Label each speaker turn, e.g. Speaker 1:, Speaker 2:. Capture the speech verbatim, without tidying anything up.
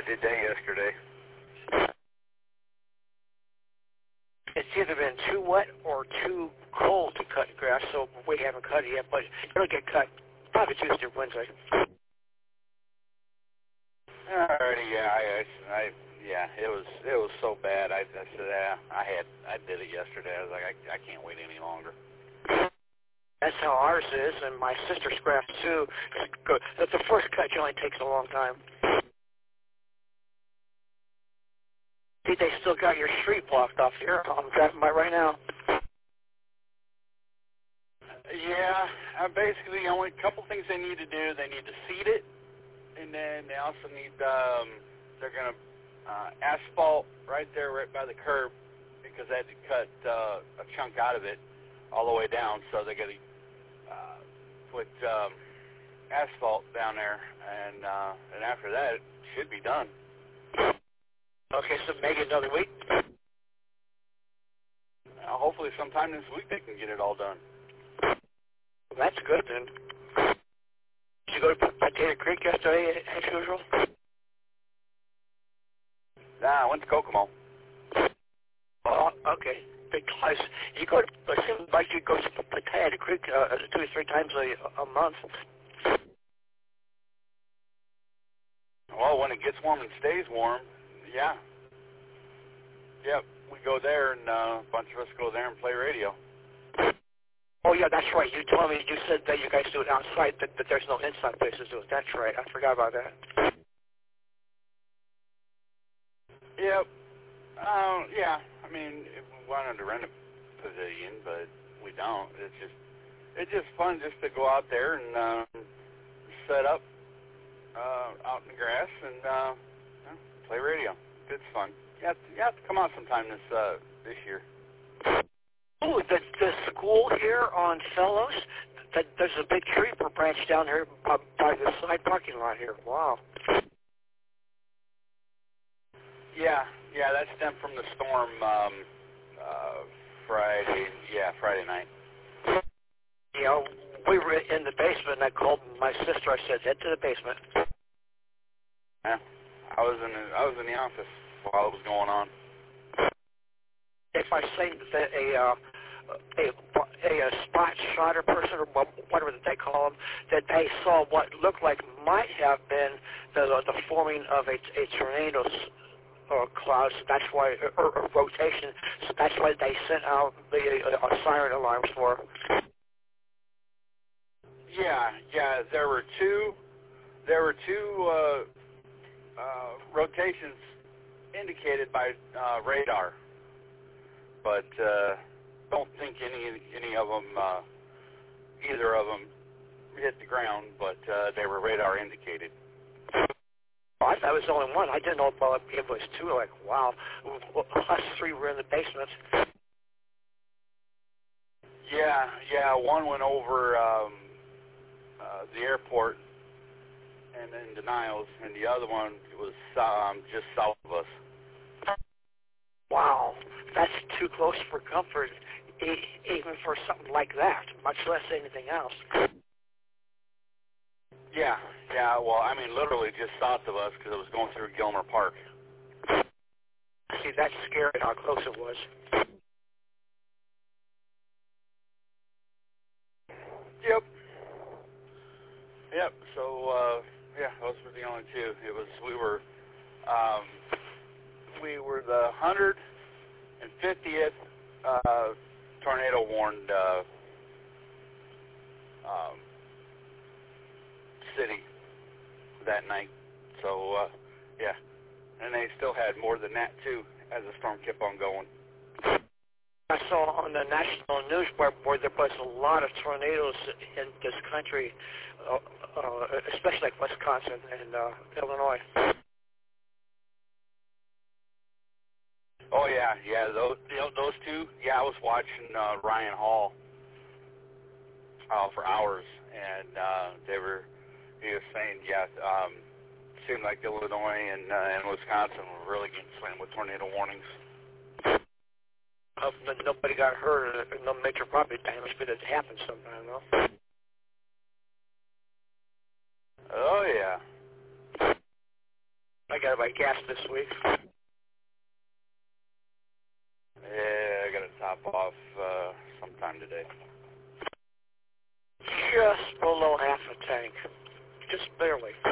Speaker 1: I did that yesterday.
Speaker 2: It's either been too wet or too cold to cut grass, so we haven't cut it yet, but it'll get cut probably Tuesday or Wednesday.
Speaker 1: Alrighty, yeah, I, I, I, yeah, it was, it was so bad. I, I said, yeah, I had, I did it yesterday. I was like, I, I can't wait any longer.
Speaker 2: That's how ours is, and my sister's grass too. The first cut generally takes a long time. See, they still got your street blocked off here. I'm driving by right now.
Speaker 1: Yeah, uh, basically, only a couple things they need to do. They need to seed it, and then they also need, um, they're going to uh, asphalt right there, right by the curb, because they had to cut uh, a chunk out of it all the way down, so they got to uh, put um, asphalt down there, and uh, and after that, it should be done.
Speaker 2: Okay, so maybe another week?
Speaker 1: Uh, hopefully sometime this week they can get it all done.
Speaker 2: Well, that's good then. Did you go to Potato Creek yesterday as usual?
Speaker 1: Nah, I went to Kokomo.
Speaker 2: Oh, okay. Because you go to, it seems like you go to Potato Creek uh, two or three times a, a month.
Speaker 1: Well, when it gets warm and stays warm, yeah. Yep, we go there, and uh, a bunch of us go there and play radio.
Speaker 2: Oh, yeah, that's right. You told me, you said that you guys do it outside, that, that there's no inside place to do it. That's right. I forgot about that.
Speaker 1: Yep. Uh, yeah, I mean, if we wanted to rent a pavilion, but we don't. It's just, it's just fun just to go out there and uh, set up uh, out in the grass and uh, play radio. It's fun. You have to, you have to come out sometime this uh, this year.
Speaker 2: Oh, the, the school here on Fellows, that, there's a big tree branch down here by, by the side parking lot here. Wow.
Speaker 1: Yeah, yeah, that stemmed from the storm um, uh, Friday, yeah, Friday night.
Speaker 2: You know, we were in the basement, and I called my sister. I said, head to the basement.
Speaker 1: Yeah, I was in the, I was in the office while it was going on.
Speaker 2: If I say that a, uh, a, a, a spot shotter person, or whatever that they call them, that they saw what looked like might have been the, the forming of a, a tornado or clouds, so that's why, or, or rotation, so that's why they sent out the uh, siren alarms for.
Speaker 1: Yeah, yeah, there were two, there were two uh, uh, rotations indicated by uh, radar, but uh, don't think any any of them, uh, either of them, hit the ground, but uh, they were radar indicated.
Speaker 2: I thought it was only one. I didn't know about it. It was two. Like, wow. Us three were in the basement.
Speaker 1: Yeah, yeah. One went over um, uh, the airport and in Denials, and the other one was um, just south of us.
Speaker 2: Wow. That's too close for comfort, e- even for something like that, much less anything else.
Speaker 1: Yeah, yeah, well, I mean, literally just south of us because it was going through Gilmer Park.
Speaker 2: See, that's scary how close it was.
Speaker 1: Yep. Yep, so, uh, yeah, those were the only two. It was, we were, um, we were the one hundred fiftieth uh, tornado warned uh, um, city that night. So, uh, yeah. And they still had more than that, too, as the storm kept on going.
Speaker 2: I saw on the national news where, where there was a lot of tornadoes in this country, uh, uh, especially like Wisconsin and uh, Illinois.
Speaker 1: Oh, yeah, yeah, those, you know, those two, yeah, I was watching uh, Ryan Hall uh, for hours, and uh, they were, he was saying, yeah, um, it seemed like Illinois and, uh, and Wisconsin were really getting slammed with tornado warnings.
Speaker 2: Uh, but nobody got hurt, or no major property damage, but it happens sometimes, though.
Speaker 1: Oh, yeah.
Speaker 2: I got my gas this week.
Speaker 1: Yeah, I got to top off uh, sometime today.
Speaker 2: Just below half a tank. Just barely.